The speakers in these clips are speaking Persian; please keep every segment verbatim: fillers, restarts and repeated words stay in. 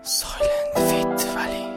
سایلنت فیت ولی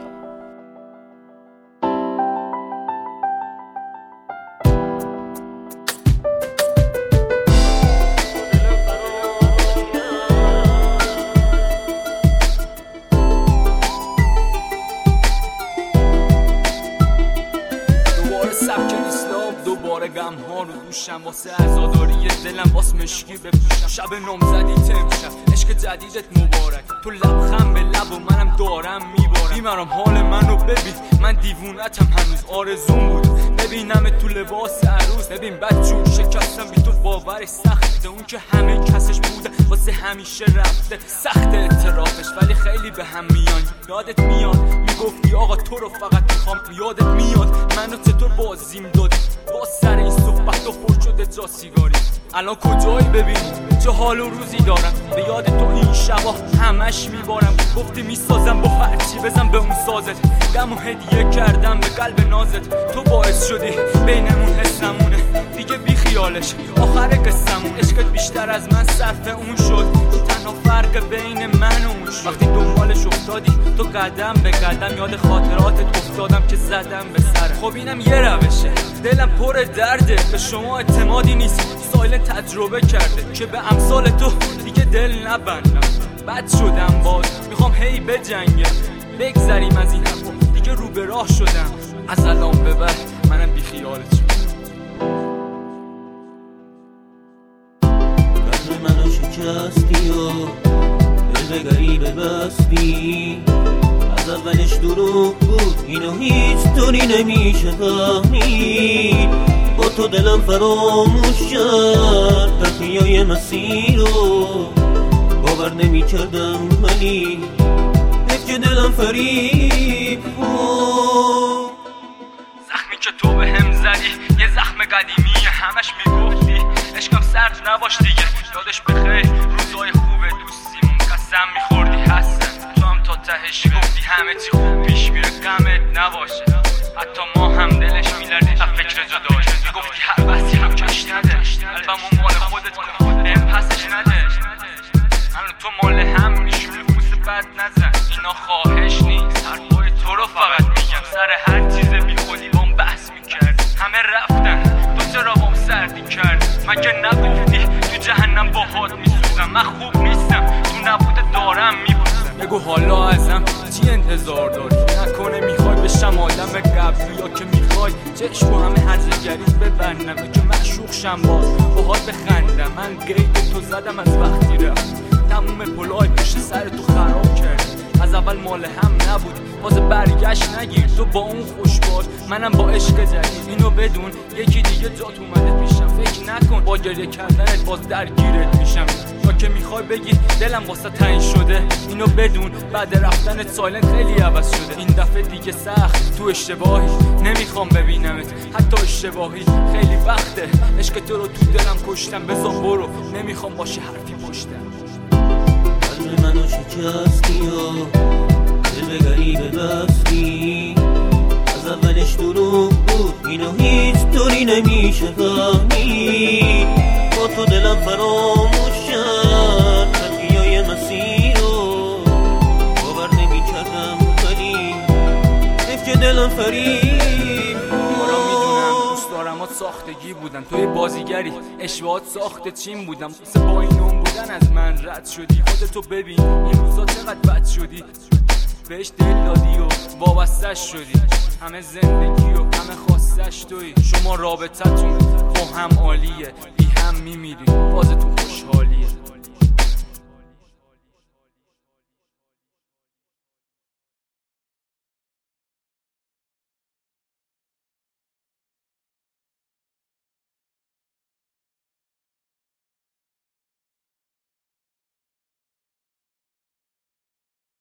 دوباره سبک اسلام، دوباره غم ها رو دوشم، واسه عزاداری دلم باس مشکی بپوشم. شب نامزدی تمشم، عشق جدیدت مبارک، تو لبخند به لب و منم دارم میبارم. بیمرم حال منو ببین، من دیوونتم هنوز، آرزوم بود ببینم تو لباس عروس. ببین بدجور شکستم بی تو باورش سخته، اون که همه کسش بوده واسه همیشه رفته. سخت اعترافش ولی خیلی به هم میان. یادت میاد میگفتی آقا تو رو فقط میخوام، یادت میاد منو چطور بازیم دادی با سر این صحبت و پر شده جا سیگاری. الان کجایی ببینی چه حال و روزی دارم، به یاد تو این شبا همش میبارم. گفتی میسازم با هرچی بزن به اون سازت، دم و هدیه کردم به قلب نازت. تو باعث شدی بینمون حسمونه دیگه بی خیالش آخر قصمون. عشقت بیشتر از من صرف اون شد، این تنها فرق بین من و اون شد. وقتی دنبالش افتادی تو قدم به قدم، یاد خاطراتت افتادم که زدم به سرم. خب اینم یه روشه، دلم پر درده، به شما اعتمادی نیست. سایلنت تجربه کرده که به امثال تو دیگه دل نبندم. بد شدم باز میخوام هی بجنگم، بگذریم از این حرفا دیگه رو به راه شدم. از الان به بعد منم بی خیالت شدم. قلب منو شکستی و دل به غریبه بستی. از اولش دروغ بود اینو هیچ طوری نمیشه فهمید. با تو دلم فراموش شد تقیای مسیر رو، باور نمی کردم ولی حیف که دلم فریب بود. زخمی که تو به هم زدی یه زخم قدیمی، همش میگفتی عشقم سرد نباش دیگه. یادش بخیر روزای خوب دوستیمون، قسم میخوردی هستن تو هم تا تهش گفتی همه چی خوب پیش میره غمت نباشه. حتی ما هم دلش میلرزید از فکر جدایی، میگفتی هر بحثی هم کش نده، قلبمو مال خودت کن بهم پسش نده. الان تو مال هم میشونی بوسه بد نزن، اینا خواهش نیست، حرفای تو رو فقط میگم. سر هر چیز بی خودی بام بحث میکرد، همه رفتن تو چرا بام سردی کرد. مگه نگفتی تو جهنم باهات میسوزم؟ من خوب نیستم تو نبوده دارم میبوسم. بگو حالا ازم چی انتظار داری؟ نکنه میخوای بشم آدم قبلی، یا که میخوای چشم همه هرزگریت ببندم که معشوق شم باز باهات بخندم. من قید تو زدم از وقتی رفت، تموم پلای پشت سر تو خراب کرد. از اول مال هم نبود باز برگشت نگیر، تو با اون خوش باش منم با عشق جدید. اینو بدون یکی دیگه جات اومده پیشم، فکر نکن با گریه کردنت باز درگیرت میشم. یا که میخوای بگی دلم واسه تعیین شده، اینو بدون بعد رفتنت سایلنت خیلی عوض شده. این دفعه دیگه سخت تو اشتباهی، نمیخوام ببینمت حتی اشتباهی. خیلی وقته عشق تو رو تو دلم کشتم، بذار برو نمیخوام باشی حرفی پشتم. قلب منو شکستی و دل به غریبه بستی. از اولش دروغ بود اینو هیچ طوری نمیشه فهمید. با تو دلم فراموش شد تقیای مسیر رو، باور نمی کردم ولی حیف که دلم فریب بود. دوست دارم ساختگی بودن، توی بازیگری اشوات ساخت چین بودم. مثل با این اون بودن از من رد شدی، خودتو ببین این روزا چقدر بد شدی. بهش دل دادی و وابستش شدی، همه زندگی و همه خواستش توی. شما رابطتون با هم عالیه، بی هم میمیرین باز تو خوشحالیه.